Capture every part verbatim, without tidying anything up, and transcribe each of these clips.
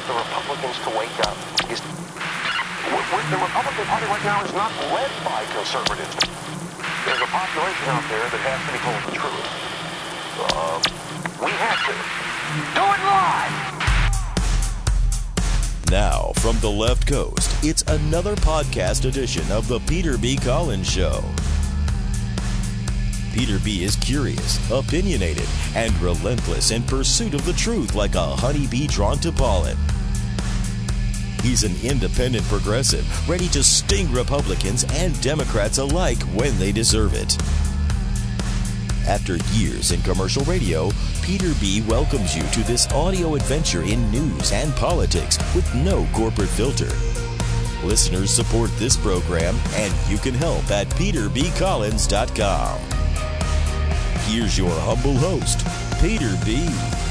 want the Republicans to wake up is the Republican Party right now is not led by conservatives. There's a population out there that has to be told the truth. Uh, we have to. Do it live! Now, from the left coast, it's another podcast edition of the Peter B. Collins Show. Peter B. is curious, opinionated, and relentless in pursuit of the truth like a honeybee drawn to pollen. He's an independent progressive, ready to sting Republicans and Democrats alike when they deserve it. After years in commercial radio, Peter B. welcomes you to this audio adventure in news and politics with no corporate filter. Listeners support this program, and you can help at peter b collins dot com. Here's your humble host, Peter B.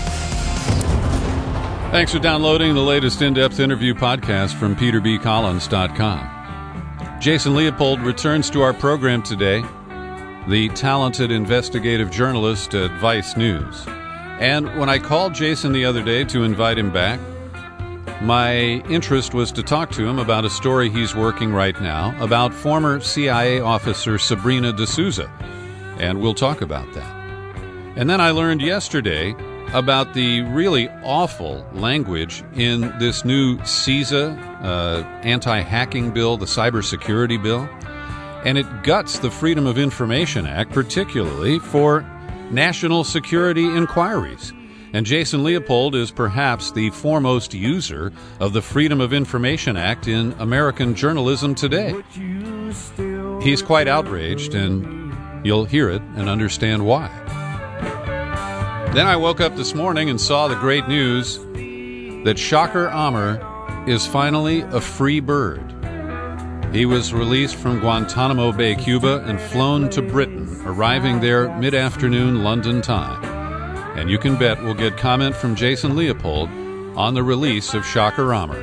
Thanks for downloading the latest in-depth interview podcast from peter b collins dot com. Jason Leopold returns to our program today, the talented investigative journalist at Vice News. And when I called Jason the other day to invite him back, my interest was to talk to him about a story he's working right now about former C I A officer Sabrina D'Souza, and we'll talk about that. And then I learned yesterday about the really awful language in this new CISA uh, anti-hacking bill, the cybersecurity bill, and it guts the Freedom of Information Act, particularly for national security inquiries. And Jason Leopold is perhaps the foremost user of the Freedom of Information Act in American journalism today. He's quite outraged, and you'll hear it and understand why. Then I woke up this morning and saw the great news that Shaker Amr is finally a free bird. He was released from Guantanamo Bay, Cuba, and flown to Britain, arriving there mid-afternoon London time. And you can bet we'll get comment from Jason Leopold on the release of Shaker Amr.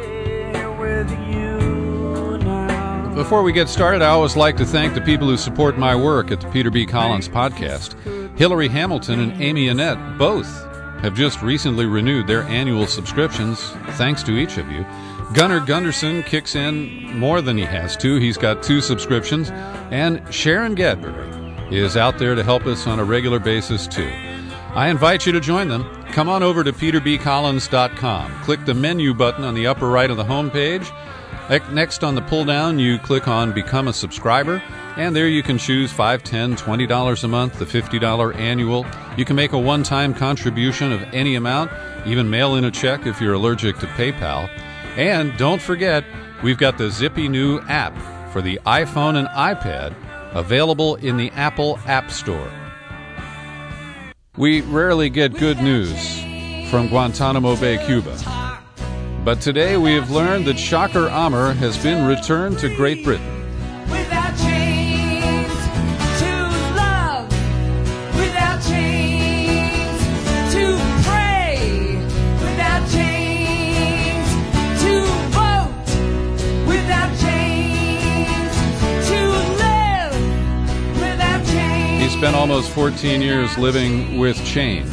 Before we get started, I always like to thank the people who support my work at the Peter B. Collins podcast. Hillary Hamilton and Amy Annette both have just recently renewed their annual subscriptions. Thanks to each of you. Gunnar Gunderson kicks in more than he has to. He's got two subscriptions. And Sharon Gadbury is out there to help us on a regular basis, too. I invite you to join them. Come on over to peter b collins dot com. Click the menu button on the upper right of the homepage. Next on the pull-down, you click on Become a Subscriber, and there you can choose five dollars, ten dollars, twenty dollars a month, the fifty dollars annual. You can make a one-time contribution of any amount, even mail in a check if you're allergic to PayPal. And don't forget, we've got the zippy new app for the iPhone and iPad, available in the Apple App Store. We rarely get good news from Guantanamo Bay, Cuba. But today we have learned that Shaker Amr has been returned to Great Britain. Without chains to love, without chains to pray, without chains to vote, without chains to live, without chains. He spent almost fourteen years living with chains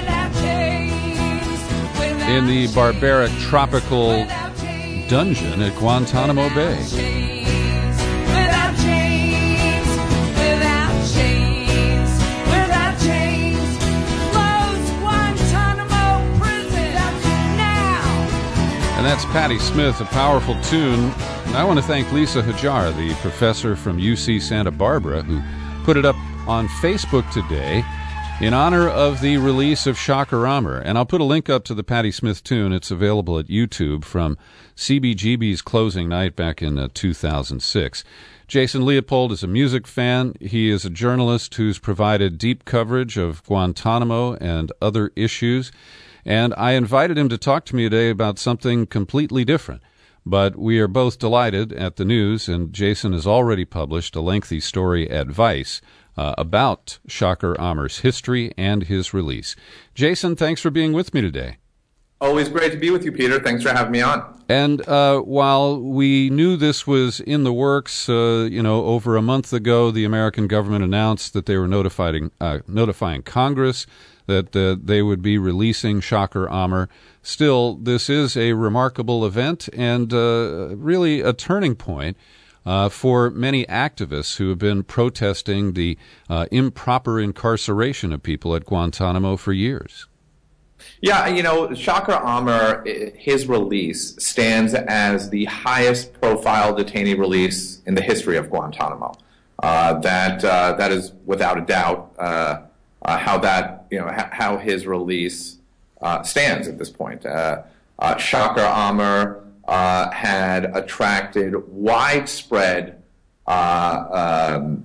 in the barbaric tropical dungeon at Guantanamo Bay. Without chains, without chains, without chains, close Guantanamo prison now. And that's Patti Smith, a powerful tune. And I want to thank Lisa Hajar, the professor from U C Santa Barbara, who put it up on Facebook today in honor of the release of Shaker Amr. And I'll put a link up to the Patti Smith tune. It's available at YouTube from C B G B's closing night back in uh, two thousand six. Jason Leopold is a music fan. He is a journalist who's provided deep coverage of Guantanamo and other issues. And I invited him to talk to me today about something completely different. But we are both delighted at the news, and Jason has already published a lengthy story at Vice Uh, about Shaker Amr's history and his release. Jason, thanks for being with me today. Always great to be with you, Peter. Thanks for having me on. And uh, while we knew this was in the works, uh, you know, over a month ago, the American government announced that they were notifying uh, notifying Congress that uh, they would be releasing Shaker Amr. Still, this is a remarkable event and uh, really a turning point uh, for many activists who have been protesting the uh, improper incarceration of people at Guantanamo for years. Yeah, you know, Shaker Amr, his release stands as the highest profile detainee release in the history of Guantanamo. Uh, that uh, that is without a doubt uh, uh, how that you know ha- how his release uh, stands at this point. Uh, uh, Shaker Amr uh, had attracted widespread uh, um,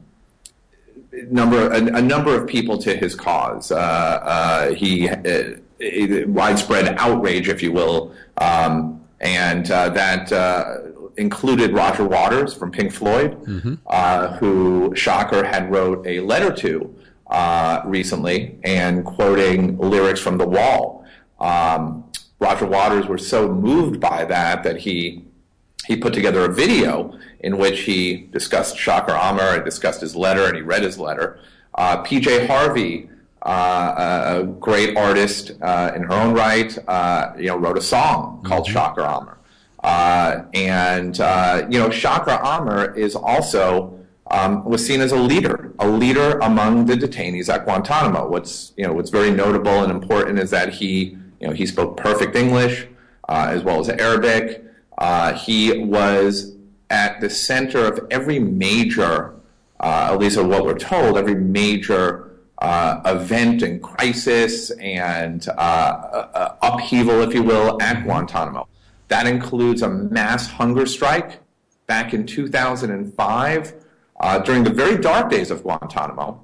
number a, a number of people to his cause. Uh, uh, he. Uh, widespread outrage, if you will, um, and uh, that uh, included Roger Waters from Pink Floyd, mm-hmm. uh, who Shaker had wrote a letter to uh, recently, and quoting lyrics from The Wall. Um, Roger Waters was so moved by that that he he put together a video in which he discussed Shaker Amr and discussed his letter, and he read his letter. Uh, P J Harvey, Uh, a great artist uh, in her own right, uh, you know, wrote a song called mm-hmm. Shaker Amr. Uh, and, uh, you know, Shaker Amr is also, um, was seen as a leader, a leader among the detainees at Guantanamo. What's, you know, what's very notable and important is that he, you know, he spoke perfect English uh, as well as Arabic. Uh, he was at the center of every major, uh, at least of what we're told, every major Uh, event and crisis and uh, uh, upheaval, if you will, at Guantanamo. That includes a mass hunger strike back in two thousand five, uh, during the very dark days of Guantanamo,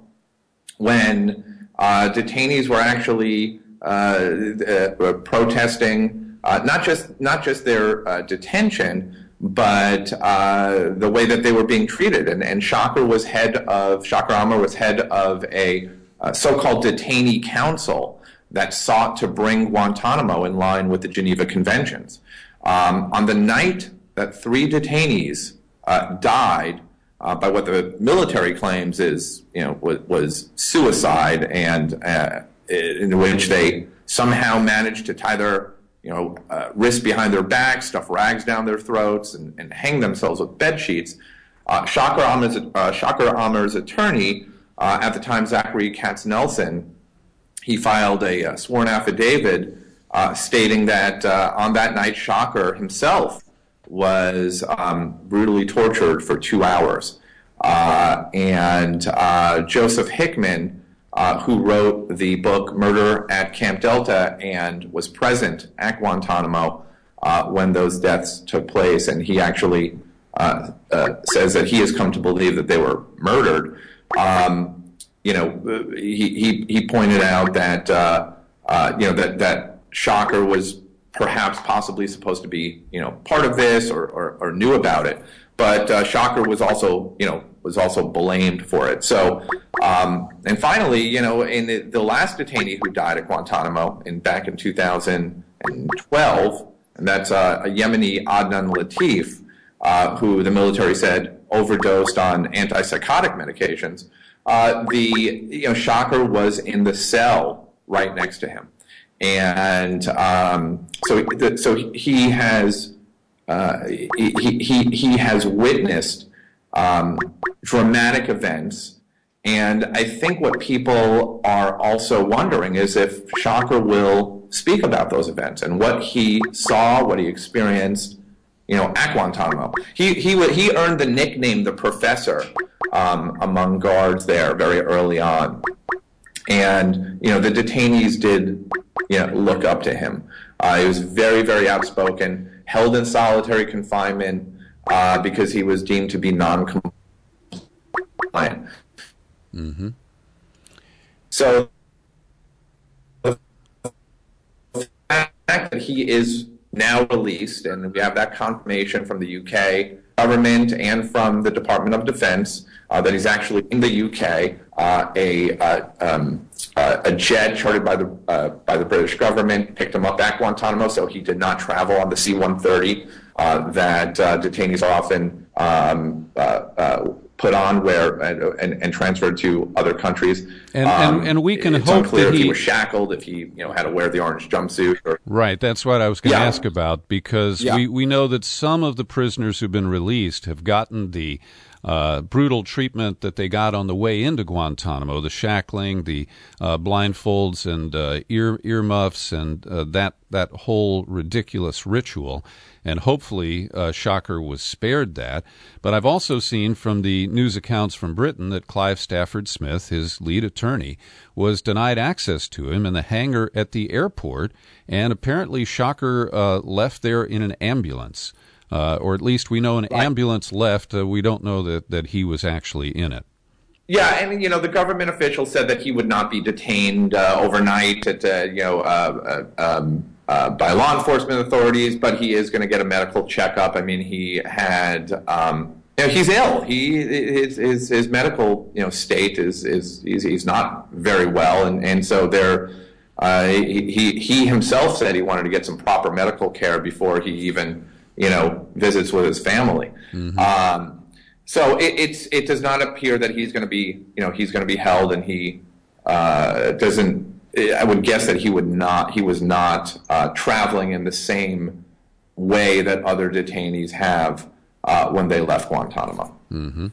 when uh, detainees were actually uh, uh, protesting uh, not just not just their uh, detention, but uh, the way that they were being treated. And, and Shaker was head of Shaker Amr was head of a Uh, so-called detainee council that sought to bring Guantanamo in line with the Geneva Conventions. Um, on the night that three detainees uh, died uh, by what the military claims is, you know, was, was suicide, and uh, in which they somehow managed to tie their, you know, uh, wrists behind their backs, stuff rags down their throats, and, and hang themselves with bed sheets. Uh, Shaker Amr's, uh, Shaker Amr's attorney, Uh, at the time, Zachary Katz-Nelson, he filed a uh, sworn affidavit uh, stating that uh, on that night, Shaker himself was um, brutally tortured for two hours. Uh, and uh, Joseph Hickman, uh, who wrote the book Murder at Camp Delta and was present at Guantanamo uh, when those deaths took place, and he actually uh, uh, says that he has come to believe that they were murdered. Um, you know, he, he, he pointed out that, uh, uh, you know, that, that Shaker was perhaps possibly supposed to be, you know, part of this or, or, or knew about it. But uh, Shaker was also, you know, was also blamed for it. So, um, and finally, you know, in the, the last detainee who died at Guantanamo in back in two thousand twelve, and that's uh, a Yemeni Adnan Latif, uh, who the military said overdosed on antipsychotic medications. Uh, the you know Shaker was in the cell right next to him, and um, so so he has uh, he, he he has witnessed um, dramatic events, and I think what people are also wondering is if Shaker will speak about those events and what he saw, what he experienced, you know, at Guantanamo. He he he earned the nickname the Professor Um, among guards there very early on. And, you know, the detainees did, you know, look up to him. Uh, he was very, very outspoken, held in solitary confinement uh, because he was deemed to be non-compliant. Mm-hmm. So the fact that he is now released, and we have that confirmation from the U K government and from the Department of Defense uh, that he's actually in the U K, uh, a uh, um, uh, a jet chartered by the uh, by the British government picked him up at Guantanamo, so he did not travel on the C one thirty uh, that uh, detainees are often um, uh, uh, put on where and, and, and transferred to other countries. And, um, and, and we can it's hope unclear that if he he was shackled, if he you know had to wear the orange jumpsuit. Or, right. That's what I was going to Yeah. ask about, because Yeah. we, we know that some of the prisoners who've been released have gotten the uh, brutal treatment that they got on the way into Guantanamo, the shackling, the uh, blindfolds and uh, ear earmuffs, and uh, that that whole ridiculous ritual. And hopefully uh, Shocker was spared that. But I've also seen from the news accounts from Britain that Clive Stafford Smith, his lead attorney, was denied access to him in the hangar at the airport, and apparently Shocker uh, left there in an ambulance. Uh, or at least we know an Right. ambulance left. Uh, we don't know that, that he was actually in it. Yeah, and you know the government official said that he would not be detained uh, overnight at uh, you know uh, uh, um, uh, by law enforcement authorities, but he is going to get a medical checkup. I mean, he had um, you know he's ill. He his his, his medical you know state is is he's, he's not very well, and and so there. Uh, he, he he himself said he wanted to get some proper medical care before he even you know visits with his family. Mm-hmm. Um, So it, it's it does not appear that he's going to be you know he's going to be held, and he uh, doesn't. I would guess that he would not. He was not uh, traveling in the same way that other detainees have uh, when they left Guantanamo. Mm-hmm.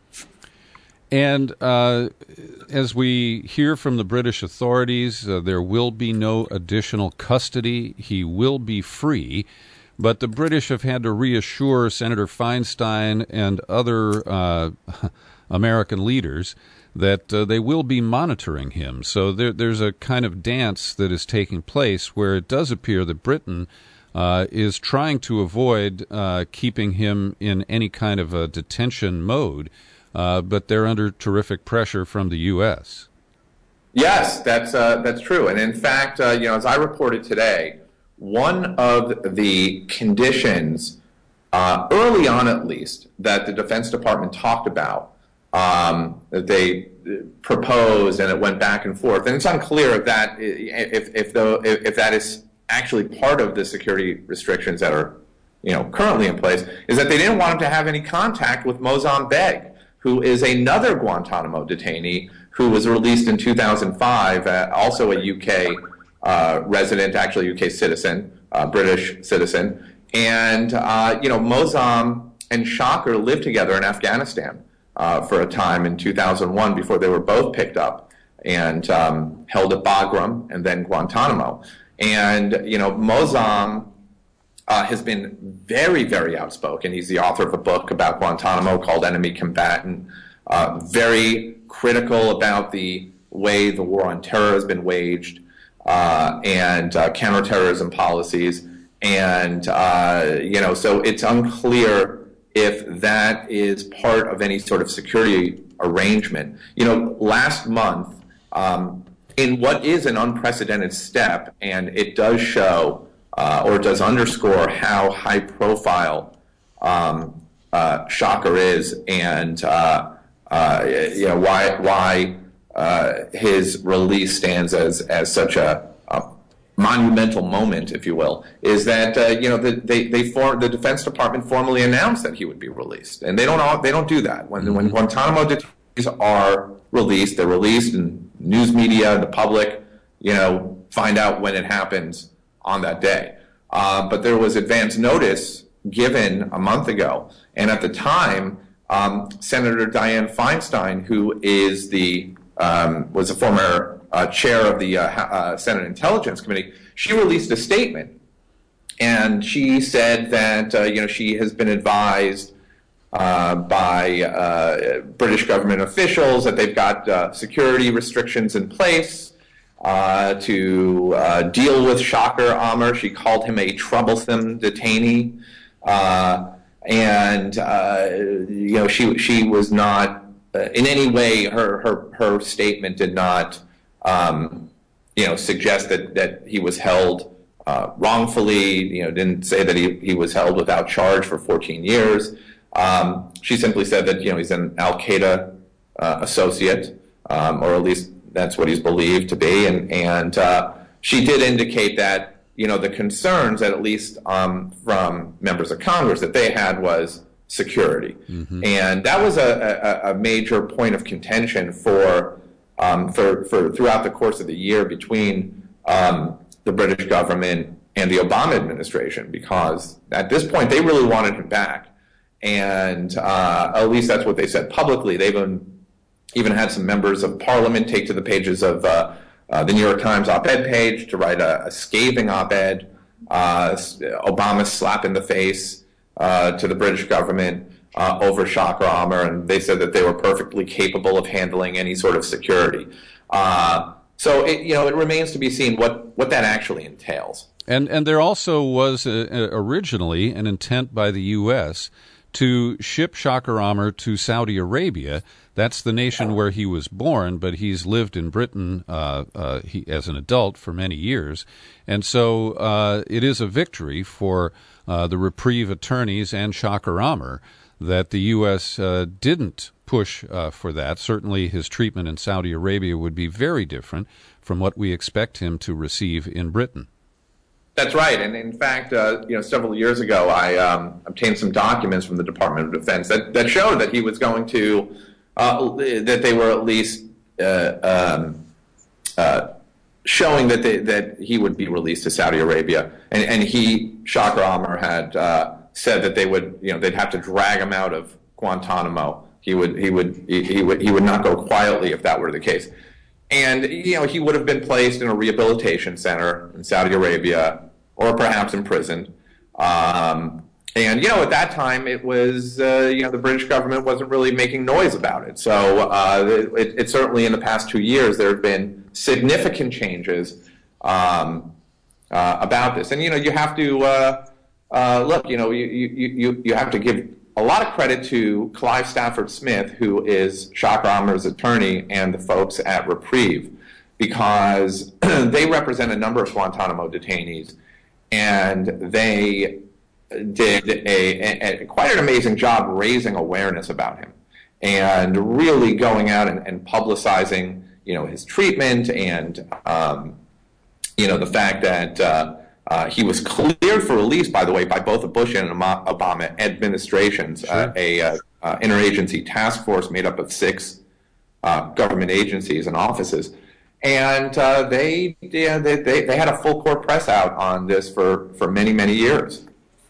And uh, as we hear from the British authorities, uh, there will be no additional custody. He will be free. But the British have had to reassure Senator Feinstein and other uh, American leaders that uh, they will be monitoring him. So there, there's a kind of dance that is taking place where it does appear that Britain uh, is trying to avoid uh, keeping him in any kind of a detention mode, uh, but they're under terrific pressure from the U S. Yes, that's uh, that's true. And in fact, uh, you know, as I reported today, one of the conditions, uh, early on at least, that the Defense Department talked about, um, that they proposed, and it went back and forth, and it's unclear if that if if the if, if that is actually part of the security restrictions that are, you know, currently in place, is that they didn't want him to have any contact with Moazzam Begg, who is another Guantanamo detainee who was released in two thousand five, uh, also a U K. Uh, resident, actually U K citizen, uh, British citizen, and uh, you know Moazzam and Shocker lived together in Afghanistan uh, for a time in two thousand one before they were both picked up and um, held at Bagram and then Guantanamo. And you know Moazzam uh, has been very, very outspoken. He's the author of a book about Guantanamo called Enemy Combatant. Uh, very critical about the way the war on terror has been waged. Uh, and uh, counterterrorism policies, and uh, you know, so it's unclear if that is part of any sort of security arrangement. You know, last month, um, in what is an unprecedented step, and it does show uh, or does underscore how high profile um, uh, Shocker is, and uh, uh, you know why why. Uh, his release stands as as such a, a monumental moment, if you will, is that uh, you know the, they they form the Defense Department formally announced that he would be released, and they don't all, they don't do that when when Guantanamo detainees are released, they're released, and news media, the public, you know, find out when it happens on that day. Uh, but there was advance notice given a month ago, and at the time, um, Senator Dianne Feinstein, who is the Um, was a former uh, chair of the uh, uh, Senate Intelligence Committee, she released a statement, and she said that uh, you know she has been advised uh, by uh, British government officials that they've got uh, security restrictions in place uh, to uh, deal with Shocker Amr. She called him a troublesome detainee, uh, and uh, you know she she was not. Uh, in any way, her, her, her statement did not, um, you know, suggest that, that he was held uh, wrongfully. You know, didn't say that he, he was held without charge for fourteen years. Um, she simply said that you know he's an Al Qaeda uh, associate, um, or at least that's what he's believed to be. And and uh, she did indicate that, you know, the concerns that at least um, from members of Congress that they had was security, mm-hmm. and that was a, a, a major point of contention for um, for for throughout the course of the year between um, the British government and the Obama administration, because at this point they really wanted him back, and uh, at least that's what they said publicly. They've even, even had some members of Parliament take to the pages of uh, uh, the New York Times op-ed page to write a, a scathing op-ed, uh, Obama's slap in the face uh, to the British government uh, over Shaka Amr, and they said that they were perfectly capable of handling any sort of security. Uh, so it, you know, it remains to be seen what, what that actually entails. And and there also was uh, originally an intent by the U S to ship Shaka Amr to Saudi Arabia. That's the nation where he was born, but he's lived in Britain uh, uh, he, as an adult for many years. And so uh, it is a victory for uh, the reprieve attorneys and Shaka Amr that the U S uh, didn't push uh, for that. Certainly his treatment in Saudi Arabia would be very different from what we expect him to receive in Britain. That's right, and in fact, uh, you know, several years ago, I um, obtained some documents from the Department of Defense that, that showed that he was going to, uh, that they were at least uh, um, uh, showing that they, that he would be released to Saudi Arabia, and and he, Shaka Amr, had uh, said that they would, you know, they'd have to drag him out of Guantanamo. He would, he would, he, he would, he would not go quietly if that were the case. And, you know, he would have been placed in a rehabilitation center in Saudi Arabia or perhaps imprisoned. Um, and, you know, at that time it was, uh, you know, the British government wasn't really making noise about it. So uh, it, it certainly in the past two years there have been significant changes um, uh, about this. And, you know, you have to, uh, uh, look, you know, you, you, you, you have to give a lot of credit to Clive Stafford Smith, who is Shaka Amr's attorney, and the folks at Reprieve, because they represent a number of Guantanamo detainees, and they did a, a, a quite an amazing job raising awareness about him and really going out and, and publicizing, you know, his treatment and, um, you know, the fact that uh, Uh, he was cleared for release, by the way, by both the Bush and Obama administrations. Sure. Uh, a uh, uh, interagency task force made up of six uh, government agencies and offices, and uh, they, yeah, they they they had a full court press out on this for, for many many years.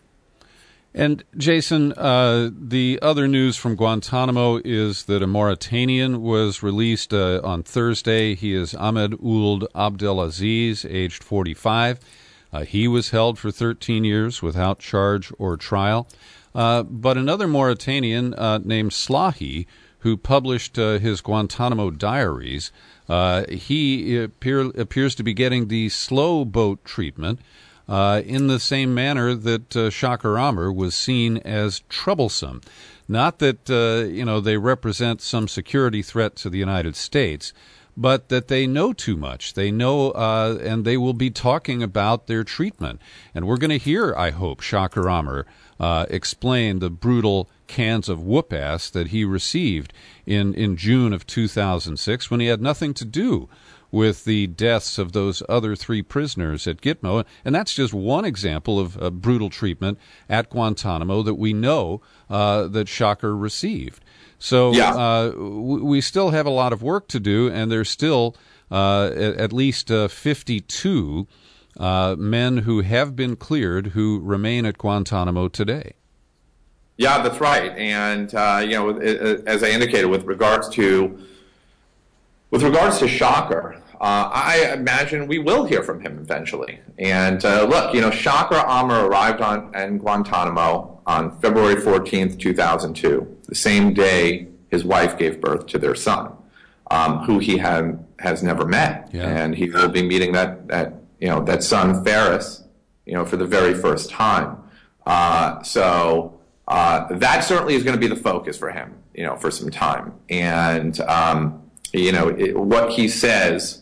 And Jason, uh, the other news from Guantanamo is that a Mauritanian was released uh, on Thursday. He is Ahmed Ould Abdelaziz, aged forty-five. Uh, he was held for thirteen years without charge or trial. Uh, but another Mauritanian uh, named Slahi, who published uh, his Guantanamo diaries, uh, he appear, appears to be getting the slow boat treatment uh, in the same manner that uh, Shaka Amr was seen as troublesome. Not that uh, you know they represent some security threat to the United States, but that they know too much. They know, uh, and they will be talking about their treatment. And we're going to hear, I hope, Shaka Amr uh, explain the brutal cans of whoop-ass that he received in, in June of two thousand six when he had nothing to do with the deaths of those other three prisoners at Gitmo. And that's just one example of uh, brutal treatment at Guantanamo that we know uh, that Shaka received. So yeah. uh, we still have a lot of work to do, and there's still uh, at least uh, fifty-two uh, men who have been cleared who remain at Guantanamo today. Yeah, that's right. And uh, you know, as I indicated, with regards to with regards to Shaka, uh, I imagine we will hear from him eventually. And uh, look, you know, Shaka Amr arrived on in Guantanamo on February fourteenth, two thousand two, the same day his wife gave birth to their son, um, who he had, has never met. Yeah. And he will be meeting that, that, you know, that son, Ferris, you know, for the very first time. Uh, so uh, that certainly is going to be the focus for him, you know, for some time. And, um, you know, it, what he says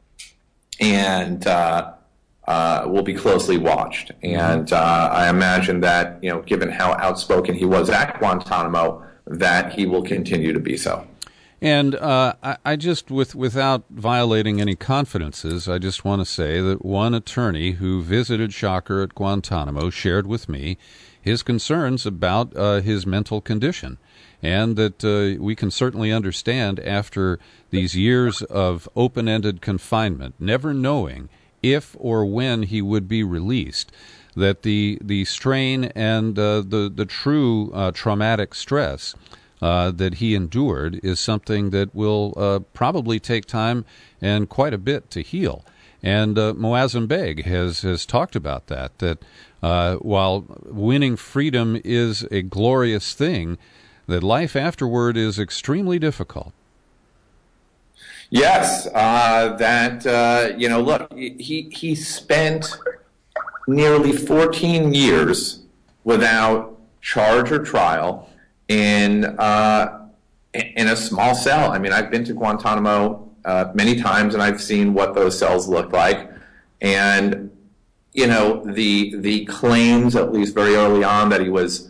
and uh, uh, will be closely watched. And uh, I imagine that, you know, given how outspoken he was at Guantanamo, that he will continue to be so. And uh, I, I just, with without violating any confidences, I just want to say that one attorney who visited Shocker at Guantanamo shared with me his concerns about uh, his mental condition, and that uh, we can certainly understand after these years of open-ended confinement, never knowing if or when he would be released, that the the strain and uh, the the true uh, traumatic stress uh, that he endured is something that will uh, probably take time and quite a bit to heal. And uh, Moazzam Begg has has talked about that. That uh, while winning freedom is a glorious thing, that life afterward is extremely difficult. Yes, uh, that uh, you know, look, he he spent nearly fourteen years without charge or trial in uh, in a small cell. I mean, I've been to Guantanamo uh, many times, and I've seen what those cells look like. And you know, the the claims, at least very early on, that he was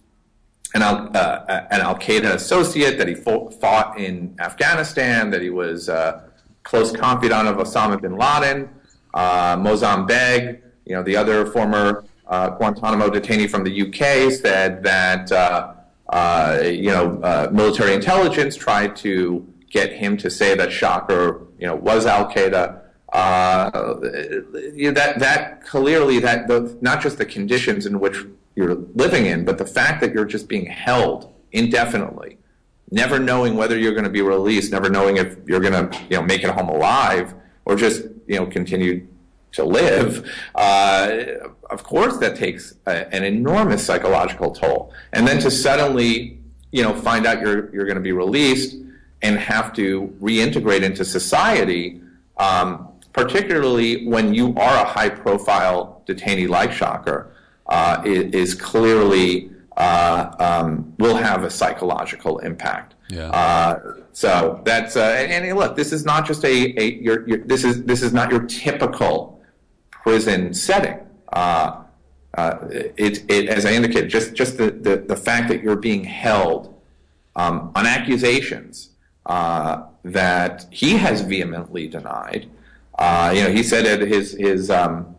an Al, uh, an Al-Qaeda associate, that he fought in Afghanistan, that he was a close confidant of Osama bin Laden, uh, Moazzam Begg, you know, the other former uh, Guantanamo detainee from the U K, said that, uh, uh, you know, uh, military intelligence tried to get him to say that Shocker, you know, was Al-Qaeda. Uh, that, that clearly, that the, not just the conditions in which you're living in, but the fact that you're just being held indefinitely, never knowing whether you're going to be released, never knowing if you're going to, you know, make it home alive or just, you know, continue to live, uh, of course that takes a, an enormous psychological toll. And then to suddenly, you know, find out you're you're going to be released and have to reintegrate into society, um, particularly when you are a high-profile detainee like Shocker, uh, is, is clearly uh, um, will have a psychological impact. Yeah. Uh, so that's uh, and, and look, this is not just a, a your, your, this is this is not your typical prison setting. Uh, uh, it, it, as I indicated, just just the, the, the fact that you're being held um, on accusations uh, that he has vehemently denied. Uh, you know, he said that his his um,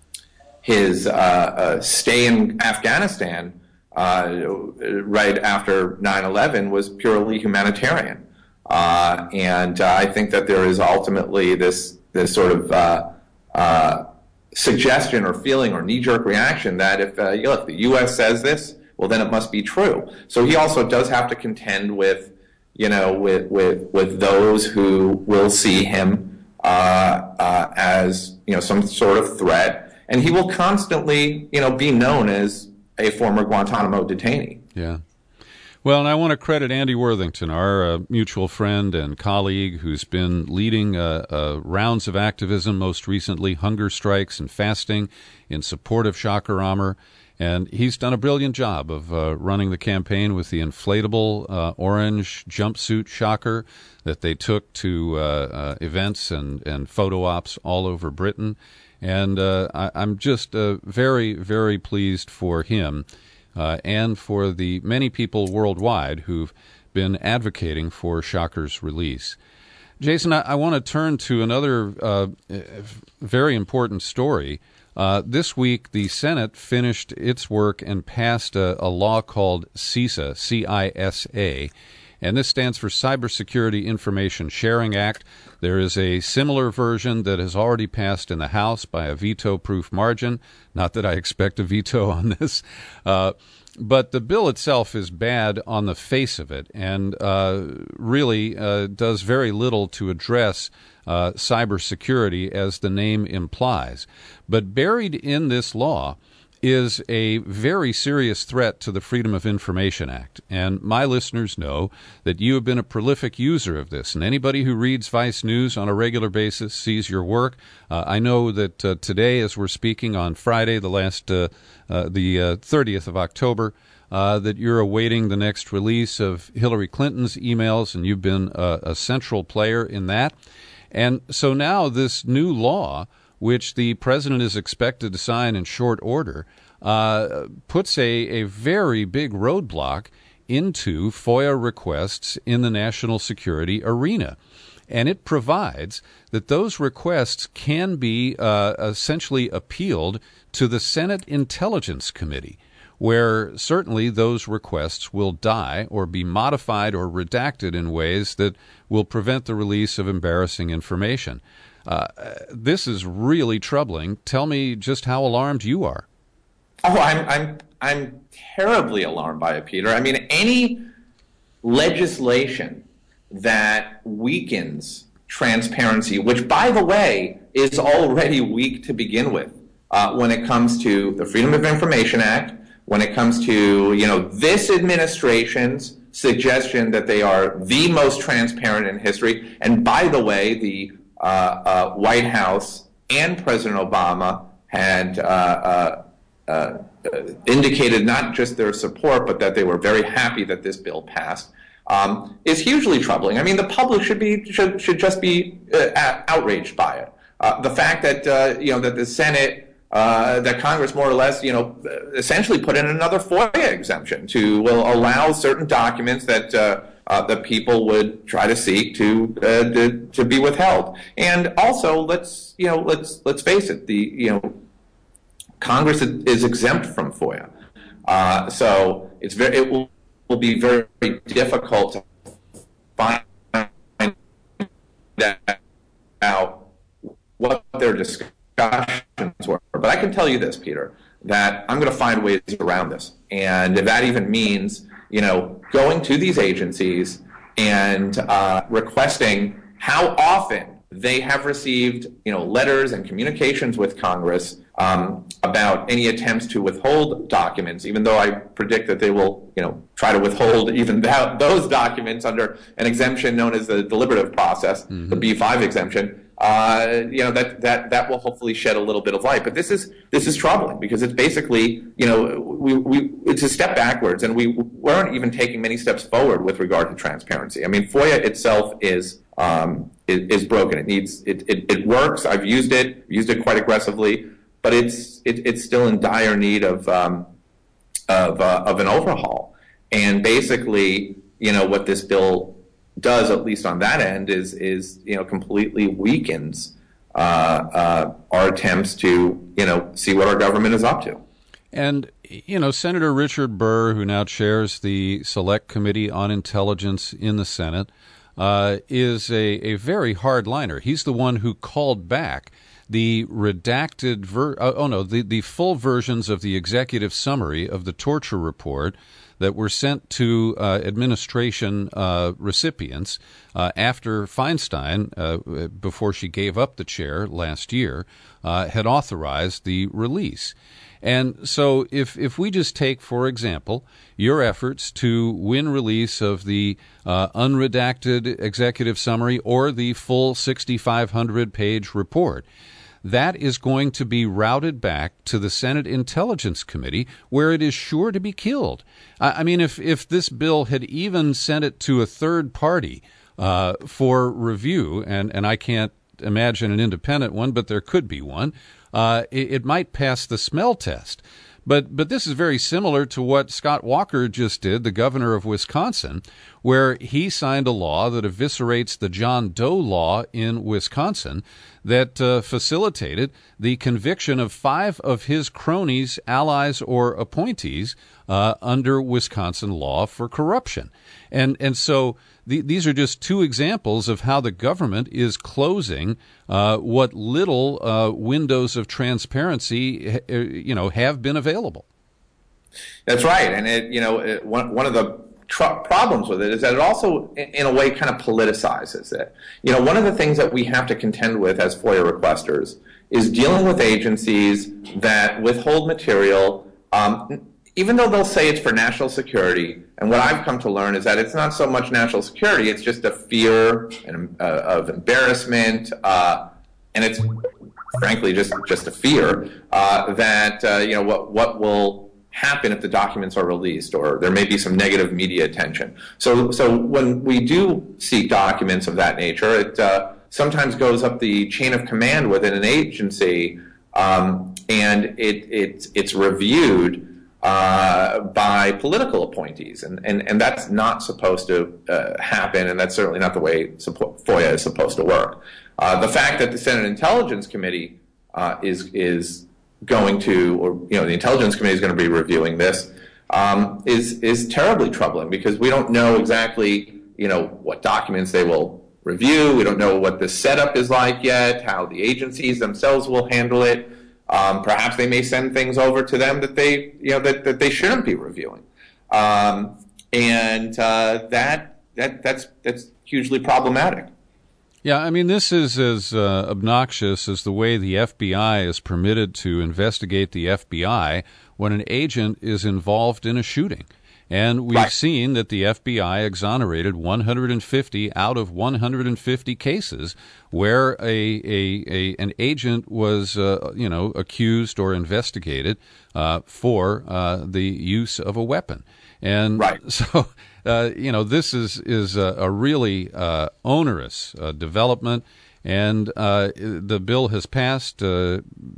his uh, uh, stay in Afghanistan uh, right after nine eleven was purely humanitarian, uh, and uh, I think that there is ultimately this this sort of uh, uh, suggestion or feeling or knee-jerk reaction that if uh, you look, the U S says this, well, then it must be true. So he also does have to contend with, you know, with with with those who will see him uh, uh, as, you know, some sort of threat, and he will constantly, you know, be known as a former Guantanamo detainee. Yeah. Well, and I want to credit Andy Worthington, our uh, mutual friend and colleague who's been leading uh, uh, rounds of activism, most recently hunger strikes and fasting in support of Shocker Amr. And he's done a brilliant job of uh, running the campaign with the inflatable uh, orange jumpsuit Shocker that they took to uh, uh, events and, and photo ops all over Britain. And uh, I, I'm just uh, very, very pleased for him. Uh, and for the many people worldwide who've been advocating for Shocker's release. Jason, I, I want to turn to another uh, very important story. Uh, this week, the Senate finished its work and passed a, a law called CISA, C I S A, and this stands for Cybersecurity Information Sharing Act. There is a similar version that has already passed in the House by a veto-proof margin. Not that I expect a veto on this. Uh, but the bill itself is bad on the face of it and uh, really uh, does very little to address uh, cybersecurity, as the name implies. But buried in this law is a very serious threat to the Freedom of Information Act. And my listeners know that you have been a prolific user of this. And anybody who reads Vice News on a regular basis sees your work. Uh, I know that uh, today, as we're speaking on Friday, the last, uh, uh, the uh, thirtieth of October, uh, that you're awaiting the next release of Hillary Clinton's emails, and you've been a, a central player in that. And so now this new law, which the president is expected to sign in short order, uh, puts a, a very big roadblock into FOIA requests in the national security arena. And it provides that those requests can be uh, essentially appealed to the Senate Intelligence Committee, where certainly those requests will die or be modified or redacted in ways that will prevent the release of embarrassing information. Uh, this is really troubling. Tell me just how alarmed you are. Oh, I'm I'm I'm terribly alarmed by it, Peter. I mean, any legislation that weakens transparency, which, by the way, is already weak to begin with, uh, when it comes to the Freedom of Information Act, when it comes to, you know, this administration's suggestion that they are the most transparent in history, and by the way, the uh, uh, White House and President Obama had uh, uh, uh, indicated not just their support, but that they were very happy that this bill passed. Um, is hugely troubling. I mean, the public should be should should just be uh, outraged by it. Uh, the fact that uh, you know that the Senate, uh, that Congress, more or less, you know, essentially put in another FOIA exemption to will allow certain documents that uh, uh, that people would try to seek to, uh, to to be withheld. And also, let's you know let's let's face it, the you know Congress is exempt from FOIA, uh, so it's very it will. will be very, very difficult to find out what their discussions were. But I can tell you this, Peter, that I'm going to find ways around this. And if that even means, you know, going to these agencies and uh, requesting how often they have received, you know, letters and communications with Congress um, about any attempts to withhold documents, even though I predict that they will, you know, try to withhold even that, those documents under an exemption known as the deliberative process, mm-hmm. the B five exemption. Uh, you know, that, that, that will hopefully shed a little bit of light. But this is this is troubling because it's basically, you know, we, we it's a step backwards, and we weren't even taking many steps forward with regard to transparency. I mean, FOIA itself is um, is, is broken. It needs it, it it works. I've used it, used it quite aggressively, but it's it, it's still in dire need of um, of uh, of an overhaul. And basically, you know, what this bill does, at least on that end, is is you know completely weakens uh, uh, our attempts to you know see what our government is up to. And you know, Senator Richard Burr, who now chairs the Select Committee on Intelligence in the Senate, uh, is a, a very hardliner. He's the one who called back the redacted ver- uh, oh no the the full versions of the executive summary of the torture report that were sent to uh, administration uh, recipients uh, after Feinstein, uh, before she gave up the chair last year, uh, had authorized the release. And so if if we just take, for example, your efforts to win release of the uh, unredacted executive summary or the full sixty-five hundred page report, that is going to be routed back to the Senate Intelligence Committee, where it is sure to be killed. I, I mean, if, if this bill had even sent it to a third party uh, for review, and, and I can't imagine an independent one, but there could be one, uh, it, it might pass the smell test. But but this is very similar to what Scott Walker just did, the governor of Wisconsin, where he signed a law that eviscerates the John Doe law in Wisconsin that uh, facilitated the conviction of five of his cronies, allies, or appointees uh, under Wisconsin law for corruption. And and so the, these are just two examples of how the government is closing uh, what little uh, windows of transparency, you know, have been available. That's right, and it, you know, it, one one of the tr- problems with it is that it also, in a way, kind of politicizes it. You know, one of the things that we have to contend with as FOIA requesters is dealing with agencies that withhold material. Um, even though they'll say it's for national security, and what I've come to learn is that it's not so much national security, it's just a fear and, uh, of embarrassment, uh, and it's frankly just, just a fear uh, that, uh, you know, what, what will happen if the documents are released, or there may be some negative media attention. So, so when we do seek documents of that nature, it uh, sometimes goes up the chain of command within an agency, um, and it, it, it's reviewed uh, by political appointees, and, and, and that's not supposed to uh, happen, and that's certainly not the way FOIA is supposed to work. Uh, the fact that the Senate Intelligence Committee uh, is is going to, or you know, the Intelligence Committee is going to be reviewing this um, is is terribly troubling, because we don't know exactly, you know, what documents they will review. We don't know what the setup is like yet, how the agencies themselves will handle it. Um, perhaps they may send things over to them that they, you know, that, that they shouldn't be reviewing, um, and uh, that that that's that's hugely problematic. Yeah, I mean, this is as uh, obnoxious as the way the F B I is permitted to investigate the F B I when an agent is involved in a shooting. And we've Right. seen that the F B I exonerated one hundred fifty out of one hundred fifty cases where a, a, a an agent was, uh, you know, accused or investigated uh, for uh, the use of a weapon. And Right. so, uh, you know, this is is a, a really uh, onerous uh, development, and uh, the bill has passed uh,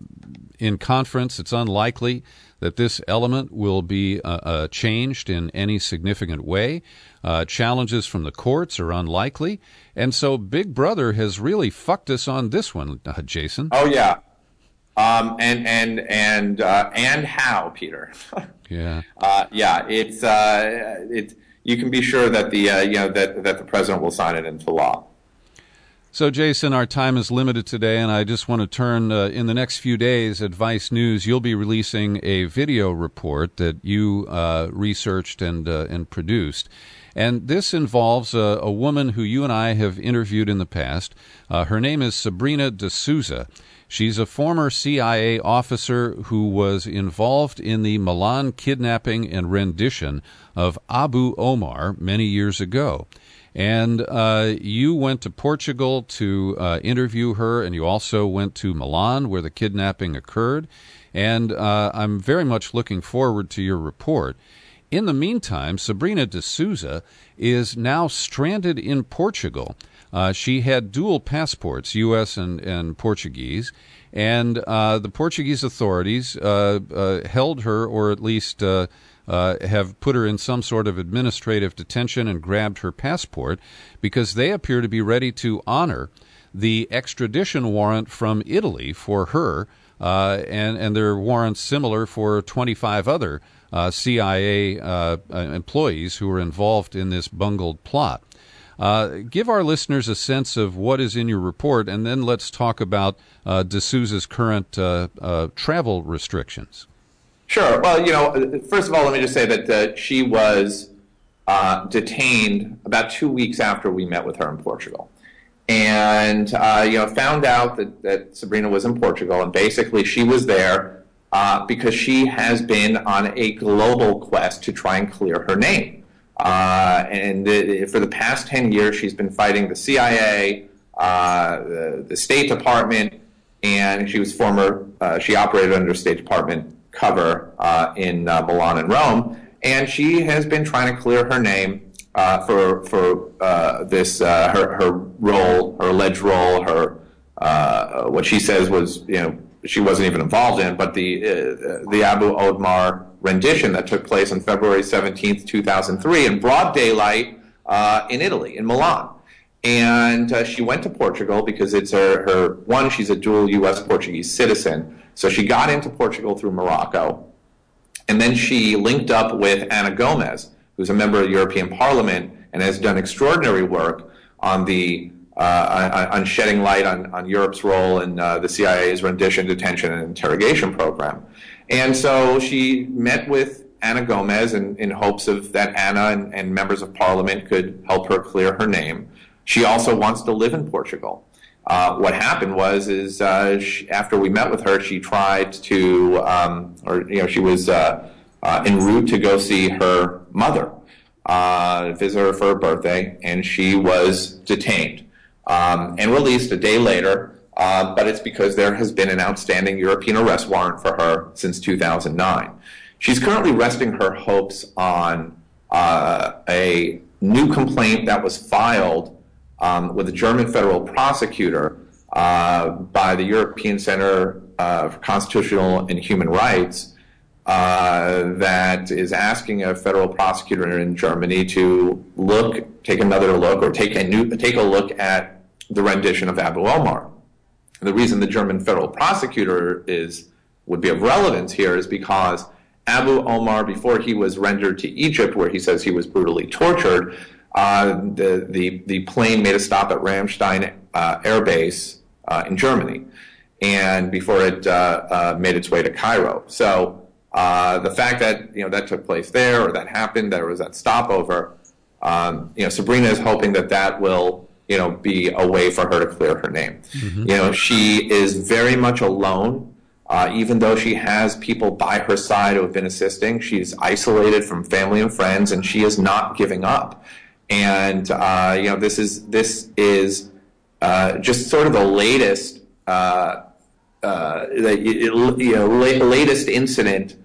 in conference. It's unlikely that this element will be uh, uh, changed in any significant way. Uh, challenges from the courts are unlikely. And so Big Brother has really fucked us on this one, uh, Jason. Oh, yeah. Um, and and and uh, and how, Peter? Yeah. Uh, yeah, it's uh, it. You can be sure that the uh, you know that that the president will sign it into law. So, Jason, our time is limited today, and I just want to turn, uh, in the next few days at Vice News, you'll be releasing a video report that you uh, researched and uh, and produced. And this involves a, a woman who you and I have interviewed in the past. Uh, her name is Sabrina D'Souza. She's a former C I A officer who was involved in the Milan kidnapping and rendition of Abu Omar many years ago. And uh, you went to Portugal to uh, interview her, and you also went to Milan, where the kidnapping occurred. And uh, I'm very much looking forward to your report. In the meantime, Sabrina D'Souza is now stranded in Portugal. Uh, she had dual passports, U S and, and Portuguese, and uh, the Portuguese authorities uh, uh, held her, or at least uh, Uh, have put her in some sort of administrative detention and grabbed her passport, because they appear to be ready to honor the extradition warrant from Italy for her, uh, and, and there are warrants similar for twenty-five other uh, C I A uh, employees who were involved in this bungled plot. Uh, give our listeners a sense of what is in your report, and then let's talk about uh, D'Souza's current uh, uh, travel restrictions. Sure. Well, you know, first of all, let me just say that uh, she was uh, detained about two weeks after we met with her in Portugal, and uh, you know, found out that, that Sabrina was in Portugal, and basically she was there uh, because she has been on a global quest to try and clear her name. Uh, and uh, for the past ten years, she's been fighting the C I A, uh, the, the State Department, and she was former. Uh, she operated under State Department cover uh, in uh, Milan and Rome, and she has been trying to clear her name uh, for for uh, this uh, her her role, her alleged role, her uh, what she says was, you know, she wasn't even involved in, but the uh, the Abu Omar rendition that took place on February seventeenth, two thousand three, in broad daylight uh, in Italy, in Milan. And uh, she went to Portugal because it's her, her one, she's a dual U S Portuguese citizen. So she got into Portugal through Morocco, and then she linked up with Ana Gomez, who's a member of the European Parliament and has done extraordinary work on the uh, on shedding light on, on Europe's role in uh, the C I A's rendition, detention, and interrogation program. And so she met with Ana Gomez in, in hopes of that Ana and, and members of Parliament could help her clear her name. She also wants to live in Portugal. Uh, what happened was, is uh, she, after we met with her, she tried to, um, or you know, she was uh, uh, en route to go see her mother, uh, visit her for her birthday, and she was detained um, and released a day later. Uh, but it's because there has been an outstanding European arrest warrant for her since two thousand nine. She's currently resting her hopes on uh, a new complaint that was filed Um, with a German federal prosecutor uh, by the European Center uh, for Constitutional and Human Rights uh, that is asking a federal prosecutor in Germany to look, take another look, or take a new, take a look at the rendition of Abu Omar. And the reason the German federal prosecutor is would be of relevance here is because Abu Omar, before he was rendered to Egypt, where he says he was brutally tortured, uh, the, the the plane made a stop at Ramstein uh, Air Base uh, in Germany, and before it uh, uh, made its way to Cairo. So uh, the fact that you know that took place there, or that happened, there was that stopover. Um, you know, Sabrina is hoping that that will you know be a way for her to clear her name. Mm-hmm. You know, she is very much alone. Uh, even though she has people by her side who have been assisting, she's isolated from family and friends, and she is not giving up. And uh, you know, this is this is uh, just sort of the latest, uh, uh, you know, latest incident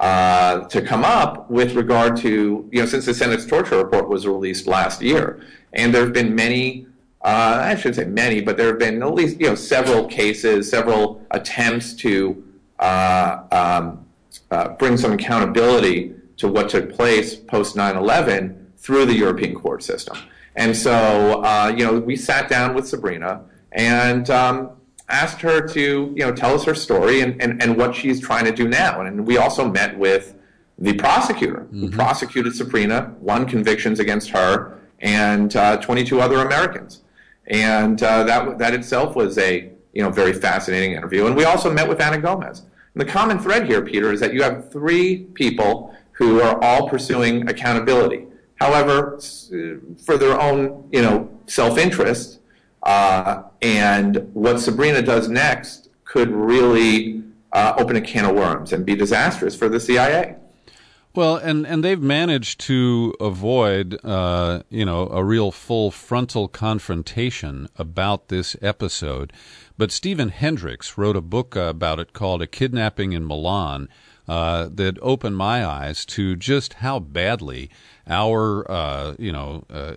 uh, to come up with regard to you know, since the Senate's torture report was released last year, and there have been many. Uh, I shouldn't say many, but there have been at least you know several cases, several attempts to uh, um, uh, bring some accountability to what took place post nine eleven through the European court system. And so, uh, you know, we sat down with Sabrina and um, asked her to you know tell us her story and, and, and what she's trying to do now. And we also met with the prosecutor mm-hmm. who prosecuted Sabrina, won convictions against her and uh, twenty-two other Americans. And uh, that that itself was a you know very fascinating interview. And we also met with Anna Gomez. And the common thread here, Peter, is that you have three people who are all pursuing accountability. However, for their own you know self-interest, uh, and what Sabrina does next could really uh, open a can of worms and be disastrous for the C I A. Well, and, and they've managed to avoid, uh, you know, a real full frontal confrontation about this episode. But Stephen Hendricks wrote a book about it called A Kidnapping in Milan uh, that opened my eyes to just how badly our, uh, you know, uh,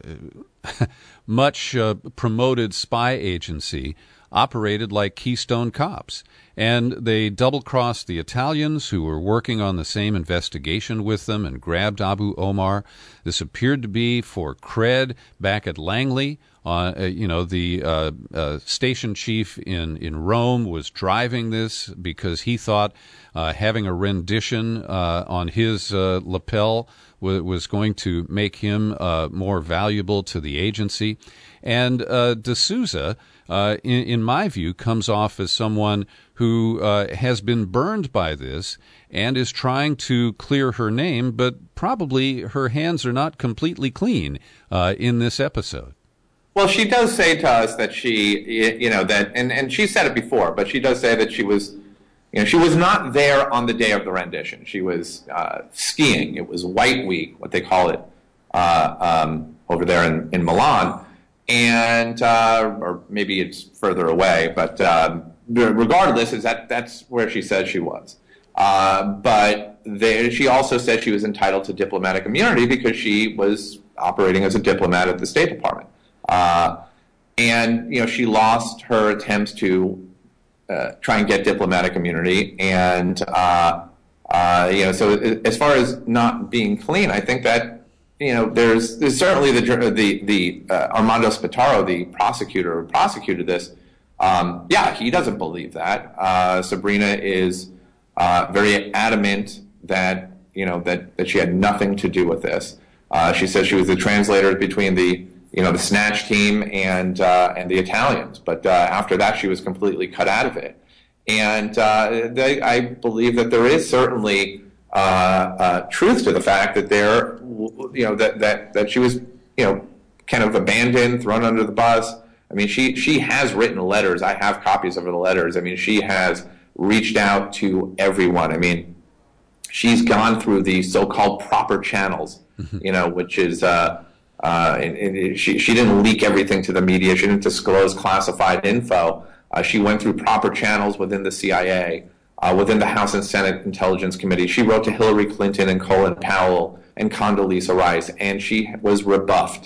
much uh, promoted spy agency operated like Keystone Cops. And they double-crossed the Italians who were working on the same investigation with them and grabbed Abu Omar. This appeared to be for cred back at Langley. Uh, you know, the uh, uh, station chief in, in Rome was driving this because he thought uh, having a rendition uh, on his uh, lapel w- was going to make him uh, more valuable to the agency. And uh, D'Souza, uh, in, in my view, comes off as someone who uh, has been burned by this and is trying to clear her name, but probably her hands are not completely clean uh, in this episode. Well, she does say to us that she, you know, that, and, and she said it before, but she does say that she was, you know, she was not there on the day of the rendition. She was uh, skiing. It was White Week, what they call it, uh, um, over there in, in Milan. And, uh, or maybe it's further away, but um, regardless, is that that's where she says she was. Uh, but they, she also said she was entitled to diplomatic immunity because she was operating as a diplomat at the State Department. Uh, and, you know, she lost her attempts to uh, try and get diplomatic immunity. And, uh, uh, you know, so as far as not being clean, I think that, you know, there's, there's certainly the the the uh, Armando Spataro, the prosecutor who prosecuted this. Um, yeah, he doesn't believe that. Uh, Sabrina is uh, very adamant that you know that, that she had nothing to do with this. Uh, she says she was the translator between the you know the Snatch team and uh, and the Italians, but uh, after that she was completely cut out of it. And uh, they, I believe that there is certainly uh, uh, truth to the fact that there, you know, that, that, that she was, you know, kind of abandoned, thrown under the bus. I mean, she she has written letters. I have copies of her letters. I mean, she has reached out to everyone. I mean, she's gone through the so-called proper channels, you know, which is uh, uh, and, and she she didn't leak everything to the media. She didn't disclose classified info. Uh, she went through proper channels within the C I A, uh, within the House and Senate Intelligence Committee. She wrote to Hillary Clinton and Colin Powell and Condoleezza Rice, and she was rebuffed.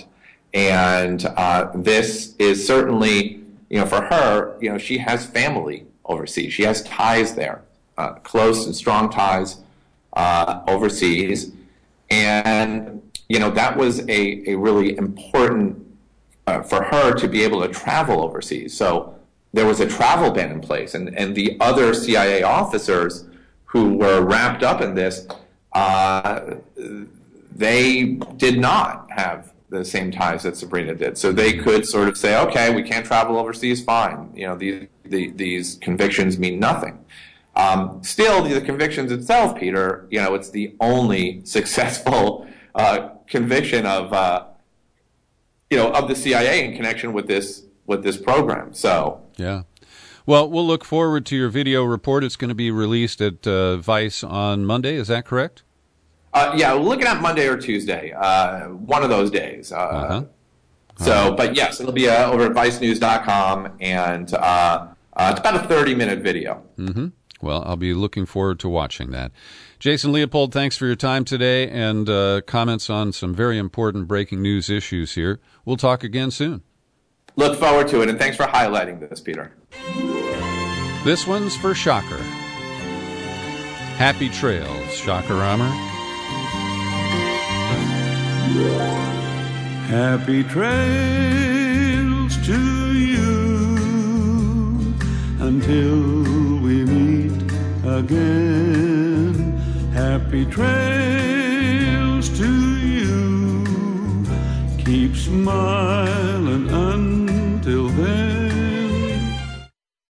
And uh, this is certainly, you know, for her, you know, she has family overseas. She has ties there, uh, close and strong ties. uh, overseas. And, you know, that was a, a really important uh, for her to be able to travel overseas. So there was a travel ban in place, and, and the other C I A officers who were wrapped up in this, uh, they did not have the same ties that Sabrina did. So they could sort of say, okay, we can't travel overseas, fine. You know, these, the, these convictions mean nothing. Um, still, the convictions itself, Peter, you know, it's the only successful uh, conviction of, uh, you know, of the C I A in connection with this with this program. So yeah, well, we'll look forward to your video report. It's going to be released at uh, Vice on Monday. Is that correct? Uh, yeah, we're looking at Monday or Tuesday, uh, one of those days. Uh, uh-huh. So, but yes, it'll be uh, over at vice news dot com, and uh, uh, it's about a thirty minute video. Mm-hmm. Well, I'll be looking forward to watching that. Jason Leopold, thanks for your time today and uh, comments on some very important breaking news issues here. We'll talk again soon. Look forward to it, and thanks for highlighting this, Peter. This one's for Shocker. Happy trails, Shocker Armor. Happy trails to you until we meet again. Happy trails to you. Keep smiling